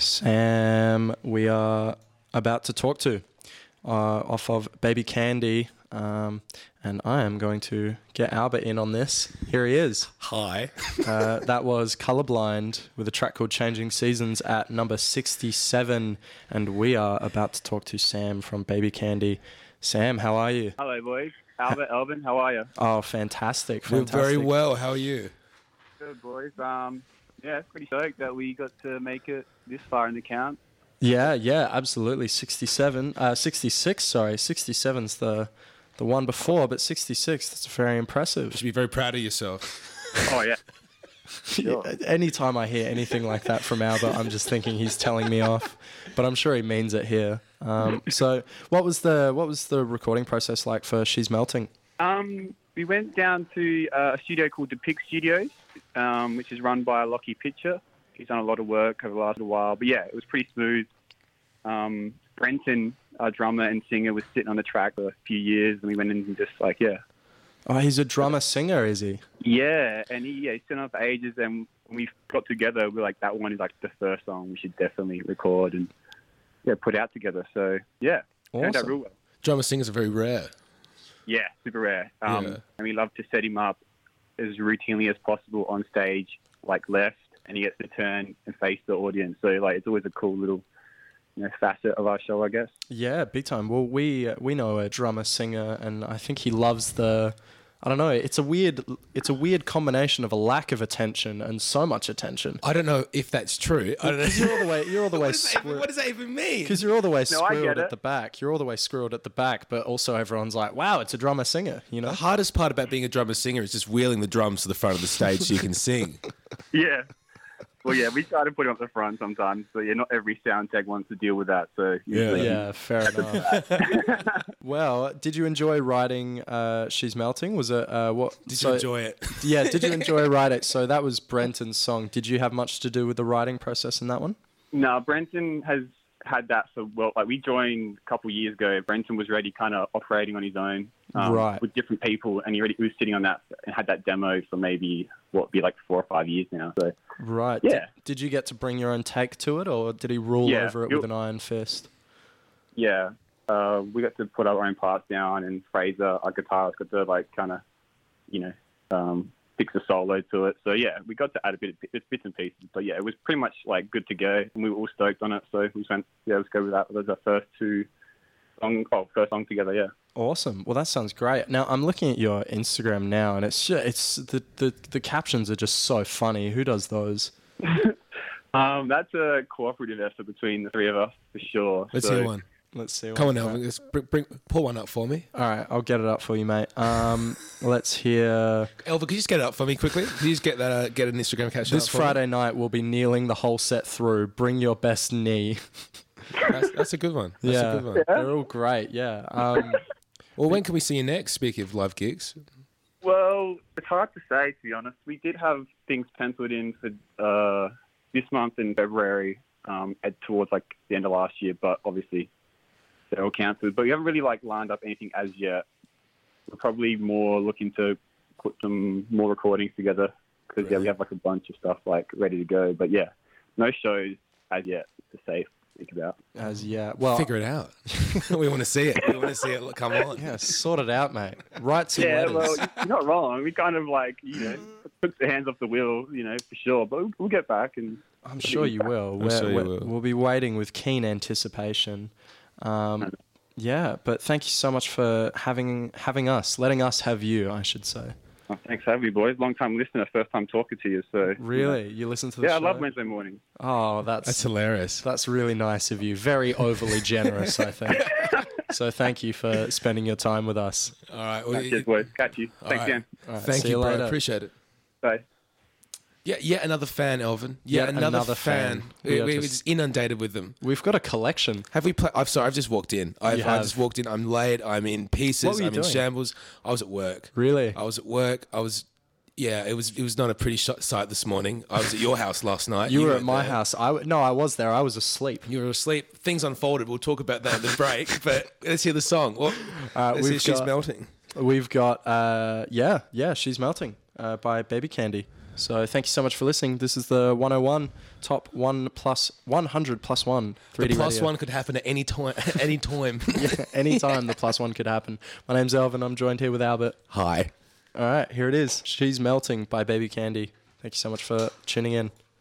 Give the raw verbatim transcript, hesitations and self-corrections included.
Sam, we are about to talk to uh, off of Baby Candy, um, and I am going to get Albert in on this. Here he is. Hi. uh, that was Colorblind with a track called Changing Seasons at number sixty-seven, and we are about to talk to Sam from Baby Candy. Sam, how are you? Hello, boys. Albert, Elvin, how are you? Oh, fantastic. We're fantastic. very well. How are you? Good, boys. Um, yeah, pretty stoked that we got to make it this far in the count. Yeah, yeah, absolutely. sixty-seven, uh, sixty-six, sorry. sixty-seven's the the one before, but sixty-six, that's very impressive. You should be very proud of yourself. Oh, yeah. Sure. Anytime I hear anything like that from Albert, I'm just thinking he's telling me off, but I'm sure he means it here. Um, so what was the what was the recording process like for She's Melting? Um, we went down to uh, a studio called Depict Studios, um, which is run by Lockie Pitcher. He's done a lot of work over the last while, but yeah, it was pretty smooth. Um, Brenton, our drummer and singer, was sitting on the track for a few years, and we went in and just like, yeah. Oh, he's a drummer singer, is he? Yeah, and he, yeah, he's been on for ages, and when we got together, we were like, that one is like the first song we should definitely record and yeah, put out together. So yeah, awesome. Turned out real well. Drummer singers are very rare. Yeah, super rare. Um, Yeah. And we love to set him up as routinely as possible on stage, like left, and he gets to turn and face the audience. So like, it's always a cool little, you know, facet of our show, I guess. Yeah, big time. Well, we uh, we know a drummer singer, and I think he loves the. I don't know. It's a weird. It's a weird combination of a lack of attention and so much attention. I don't know if that's true. I don't know. You're all the way. You're all the way. What does, that even, what does that even mean? Because you're all the way No, I squirreled get at it. the back. You're all the way squirreled at the back, but also everyone's like, "Wow, it's a drummer singer." You know. The hardest part about being a drummer singer is just wheeling the drums to the front of the stage so you can sing. Yeah. Well, yeah, we try to put him up the front sometimes, but yeah, not every sound tech wants to deal with that. So usually- Yeah, fair enough. Well, did you enjoy writing uh, She's Melting? Was it uh, what? Did so- you enjoy it? Yeah, did you enjoy writing? So that was Brenton's song. Did you have much to do with the writing process in that one? No, Brenton has had that for, well, like we joined a couple of years ago. Brenton was already kind of operating on his own um, Right. with different people, and he already he was sitting on that and had that demo for maybe, what, be like four or five years now. So Right. Yeah. Did, did you get to bring your own take to it, or did he rule Yeah, over it you- with an iron fist? yeah, uh, we got to put our own parts down, and Fraser, our guitarist, got to like kind of, you know, um, fix a solo to it. So yeah, we got to add a bit of bit- bits and pieces. But yeah, it was pretty much like good to go, and we were all stoked on it. So we just went, yeah, let's go with that. That was our first two song, oh, first song together. Yeah. Awesome. Well, that sounds great. Now I'm looking at your Instagram now, and it's ju- it's the, the the captions are just so funny. Who does those? Um, that's a cooperative effort between the three of us for sure. Let's So- hear one. Let's see. Come what- on, Elvin. Let's bring, bring, pull one up for me. All right, I'll get it up for you, mate. Um, let's hear. Elvin, could you just get it up for me quickly? Could you just get that? Uh, get an Instagram caption This up for me? Friday night, we'll be kneeling the whole set through. Bring your best knee. That's, that's a good one. That's yeah, a good one. they're all great. Yeah. Um, Well, when can we see you next? Speaking of live gigs. Well, it's hard to say, to be honest. We did have things penciled in for uh, this month in February, um, at, towards like the end of last year, but obviously they're all cancelled. But we haven't really like lined up anything as yet. We're probably more looking to put some more recordings together because yeah, we have like a bunch of stuff like ready to go. But yeah, no shows as yet to say think about. as yeah. Well, Figure it out. We want to see it. We want to see it. Look, come on. yeah, sort it out, mate. Write some Yeah, letters. well, you're not wrong. We kind of like, you know, put the hands off the wheel, you know, for sure. But we'll, we'll get back. And I'm sure you will. We're, sure you we're- will. We'll be waiting with keen anticipation. Um, yeah, but thank you so much for having having us, letting us have you, I should say. oh, thanks for having me, boys. Long time listener, first time talking to you. So Really, you listen to the yeah, show? I love Wednesday mornings. Oh, that's That's hilarious. that's really nice of you. Very overly generous, I think. So thank you for spending your time with us. All right. Well, Cheers, boys. Catch you. all Thanks right. again. All right, Thank see you, bro. later. Appreciate it. Bye. Yeah, yet another fan, Elvin. Yeah, Yet another, another fan. fan. We, We are we, we're just- just inundated with them. We've got a collection. Have we played? I'm sorry, I've just walked in. I've, You I have. just walked in. I'm late. I'm in pieces. What were you I'm in doing? shambles. I was at work. Really? I was at work. I was, yeah. It was. It was not a pretty sh- sight this morning. I was at your house last night. You, were at weren't my there. house. I w- no, I was there. I was asleep. You were asleep. Things unfolded. We'll talk about that at the break. But let's hear the song. What? Uh, let's hear we've She's got- Melting. We've got uh, yeah, yeah, She's Melting uh, by Baby Candy. So thank you so much for listening. This is the one oh one top one plus one hundred plus one three D The plus radio. one could happen at any time. Any time. Yeah, anytime the plus one could happen. My name's Elvin. I'm joined here with Albert. Hi. All right, here it is. She's Melting by Baby Candy. Thank you so much for tuning in.